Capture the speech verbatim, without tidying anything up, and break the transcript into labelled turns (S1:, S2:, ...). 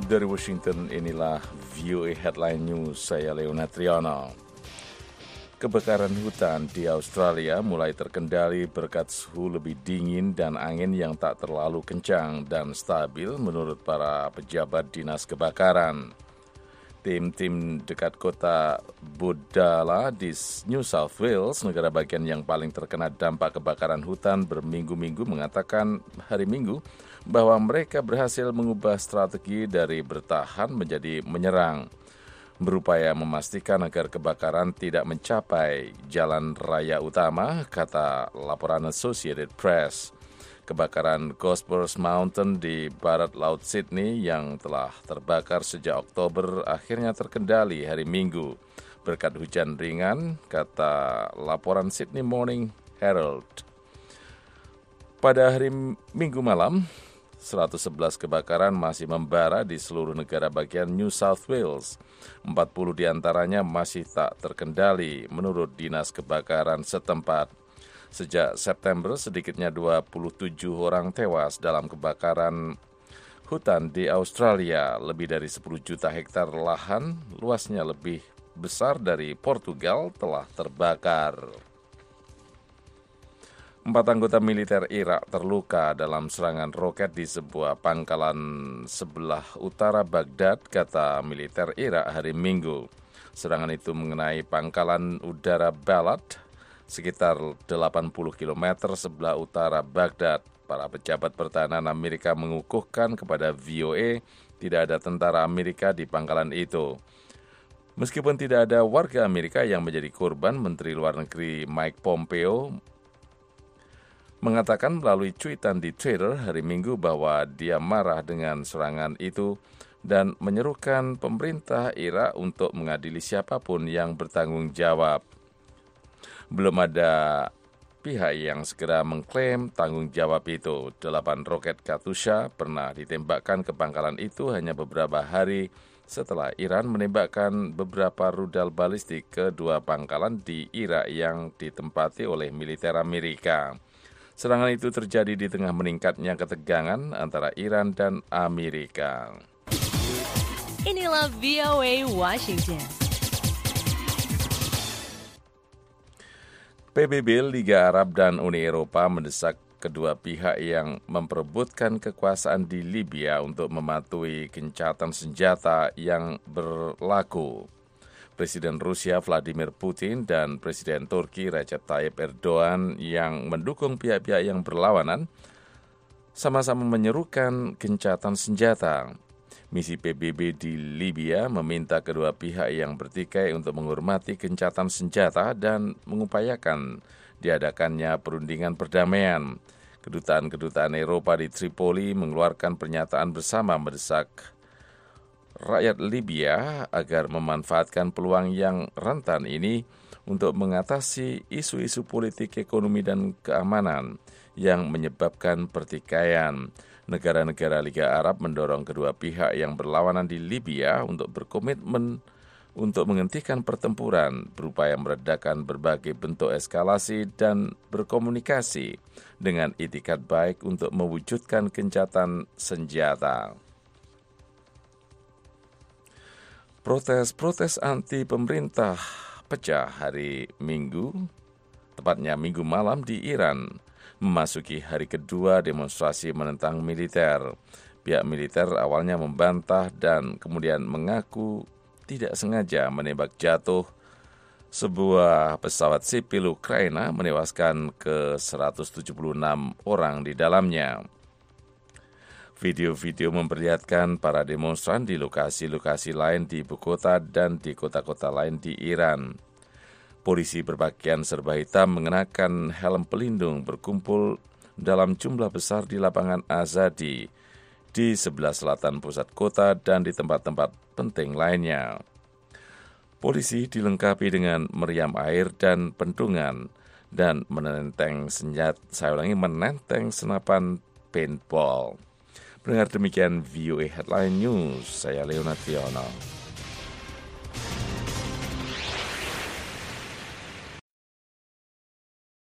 S1: Dari Washington, inilah V O A Headline News, saya Leona Triana. Kebakaran hutan di Australia mulai terkendali berkat suhu lebih dingin dan angin yang tak terlalu kencang dan stabil menurut para pejabat dinas kebakaran. Tim-tim dekat kota Budala di New South Wales, negara bagian yang paling terkena dampak kebakaran hutan berminggu-minggu mengatakan hari Minggu bahwa mereka berhasil mengubah strategi dari bertahan menjadi menyerang, berupaya memastikan agar kebakaran tidak mencapai jalan raya utama, kata laporan Associated Press. Kebakaran Gospers Mountain di barat laut Sydney yang telah terbakar sejak Oktober akhirnya terkendali hari Minggu berkat hujan ringan, kata laporan Sydney Morning Herald. Pada hari Minggu malam, seratus sebelas kebakaran masih membara di seluruh negara bagian New South Wales. empat puluh diantaranya masih tak terkendali menurut Dinas Kebakaran setempat. Sejak September, sedikitnya dua puluh tujuh orang tewas dalam kebakaran hutan di Australia. Lebih dari sepuluh juta hektar lahan, luasnya lebih besar dari Portugal, telah terbakar. Empat anggota militer Irak terluka dalam serangan roket di sebuah pangkalan sebelah utara Baghdad, kata militer Irak hari Minggu. Serangan itu mengenai pangkalan udara Balad, sekitar delapan puluh kilometer sebelah utara Baghdad. Para pejabat pertahanan Amerika mengukuhkan kepada V O A tidak ada tentara Amerika di pangkalan itu. Meskipun tidak ada warga Amerika yang menjadi korban, Menteri Luar Negeri Mike Pompeo mengatakan melalui cuitan di Twitter hari Minggu bahwa dia marah dengan serangan itu dan menyerukan pemerintah Irak untuk mengadili siapapun yang bertanggung jawab. Belum ada pihak yang segera mengklaim tanggung jawab itu. Delapan roket Katyusha pernah ditembakkan ke pangkalan itu hanya beberapa hari setelah Iran menembakkan beberapa rudal balistik ke dua pangkalan di Irak yang ditempati oleh militer Amerika. Serangan itu terjadi di tengah meningkatnya ketegangan antara Iran dan Amerika.
S2: Inilah V O A Washington.
S1: P B B, Liga Arab dan Uni Eropa mendesak kedua pihak yang memperebutkan kekuasaan di Libya untuk mematuhi gencatan senjata yang berlaku. Presiden Rusia Vladimir Putin dan Presiden Turki Recep Tayyip Erdogan yang mendukung pihak-pihak yang berlawanan sama-sama menyerukan gencatan senjata. Misi P B B di Libya meminta kedua pihak yang bertikai untuk menghormati gencatan senjata dan mengupayakan diadakannya perundingan perdamaian. Kedutaan-kedutaan Eropa di Tripoli mengeluarkan pernyataan bersama mendesak rakyat Libya agar memanfaatkan peluang yang rentan ini untuk mengatasi isu-isu politik, ekonomi, dan keamanan yang menyebabkan pertikaian. Negara-negara Liga Arab mendorong kedua pihak yang berlawanan di Libya untuk berkomitmen untuk menghentikan pertempuran, berupaya meredakan berbagai bentuk eskalasi dan berkomunikasi dengan itikat baik untuk mewujudkan gencatan senjata. Protes-protes anti pemerintah pecah hari Minggu, tepatnya Minggu malam di Iran, memasuki hari kedua demonstrasi menentang militer. Pihak militer awalnya membantah dan kemudian mengaku tidak sengaja menembak jatuh sebuah pesawat sipil Ukraina, menewaskan ke seratus tujuh puluh enam orang di dalamnya. Video-video memperlihatkan para demonstran di lokasi-lokasi lain di ibu kota dan di kota-kota lain di Iran. Polisi berpakaian serba hitam mengenakan helm pelindung berkumpul dalam jumlah besar di lapangan Azadi, di sebelah selatan pusat kota dan di tempat-tempat penting lainnya. Polisi dilengkapi dengan meriam air dan pentungan dan menenteng senjata, saya ulangi, menenteng senapan paintball. Pendengar, demikian V O A Headline News, saya Leona Triana.